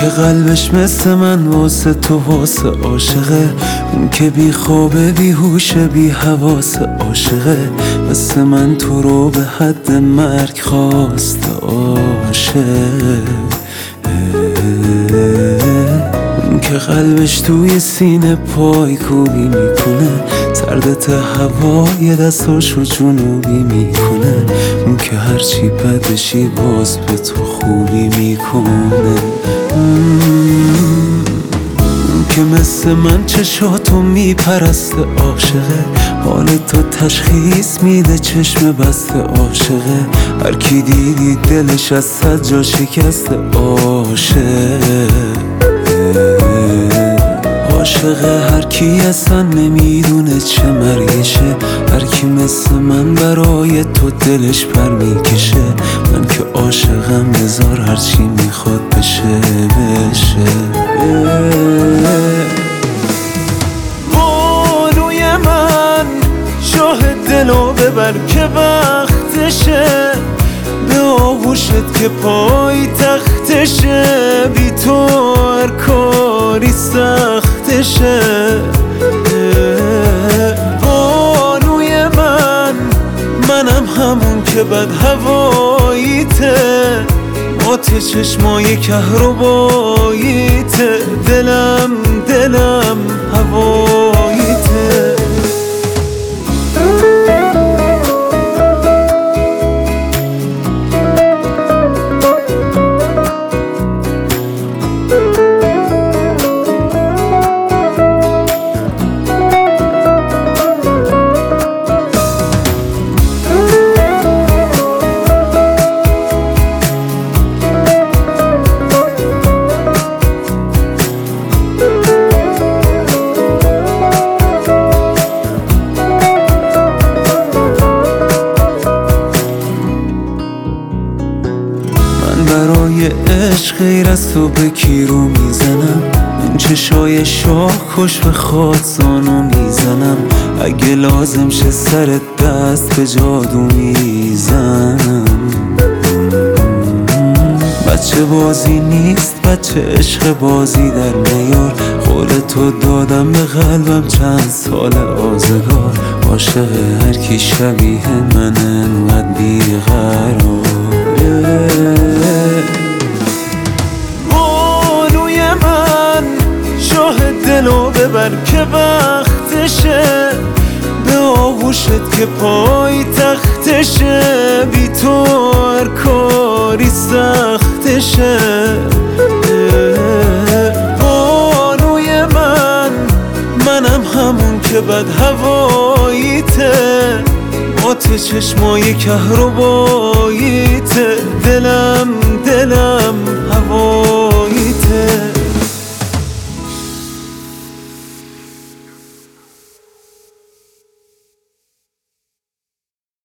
که قلبش مثل من واسه تو واسه عاشقه، اون که بی خوابه بی هوشه بی حواسه عاشقه، مثل من تو رو به حد مرگ خواست عاشق. اون که قلبش توی سینه پای کوبی میکنه، سردت هوای دستاشو جنوبی میکنه، اون که هرچی بدشی باز به تو خوبی میکنه. اون که مثل من چشاتو میپرسته عاشقه، حال تو تشخیص میده چشم بسته عاشقه، هر کی دیدی دلش از صد جا شکسته عاشق. عاشقه هر کی اصلا نمیدونه چه مرگشه، هر کی مثل من برای تو دلش پر میکشه، من که عاشقم بذار هرچی میخواد بشه بشه. بانوی من شاه دلو ببر که وقتشه، به آغوشت که پای تختشه، بی تو هر کاری سختشه. بانوی منم همون که بد هواییته، آت چشمای کهرباییته، دلم هواییته. برای عشق غیر از تو به کی رو میزنم، این چشای شاه کش به خاطزانو میزنم، اگه لازم شه سرت دست به جادو میزنم. بچه بازی نیست بچه عشق بازی در نیار، قول تو دادم به قلبم چند سال آزگار، عاشق هر کی شبیه من انقدر بیقرار. بانوی من شاه دلو ببر که وقتشه، به آغوشت که پای تختشه، بی تو هر کاری سختشه. بانوی منم همون که بد هواییته، آت چشمای کهرباییته، دلم